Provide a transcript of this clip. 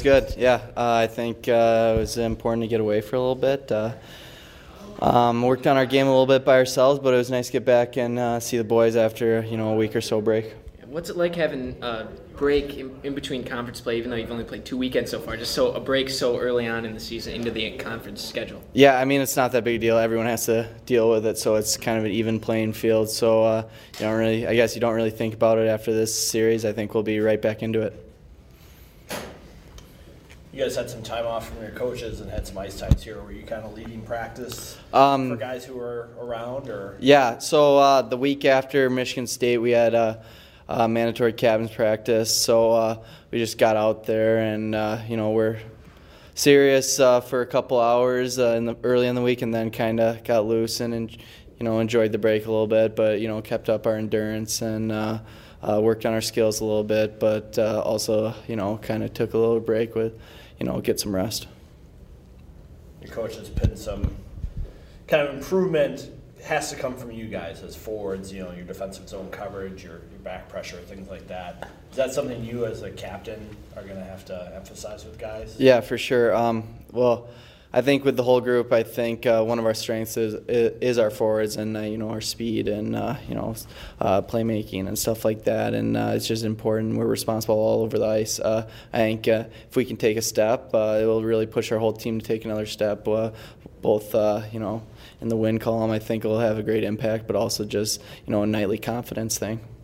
good. Yeah, I think it was important to get away for a little bit. Worked on our game a little bit by ourselves, but it was nice to get back and see the boys after a week or so break. What's it like having a break in between conference play, even though you've only played 2 weekends so far, just a break so early on in the season into the conference schedule? Yeah, I mean, it's not that big a deal. Everyone has to deal with it, so it's kind of an even playing field. So I guess you don't really think about it after this series. I think we'll be right back into it. You guys had some time off from your coaches and had some ice times here. Were you kind of leading practice for guys who were around? Or Yeah, so the week after Michigan State, we had mandatory cabins practice. So we just got out there and, we're serious for a couple hours early in the week, and then kind of got loose and enjoyed the break a little bit, but, kept up our endurance and worked on our skills a little bit, but also, kind of took a little break with, get some rest. Your coach has pinned some kind of improvement has to come from you guys as forwards, your defensive zone coverage, your back pressure, things like that. Is that something you as a captain are going to have to emphasize with guys? Yeah, for sure. Well, I think with the whole group, I think one of our strengths is our forwards and our speed and playmaking and stuff like that. And it's just important. We're responsible all over the ice. I think if we can take a step, it will really push our whole team to take another step. Both in the win column, I think it will have a great impact, but also just a nightly confidence thing.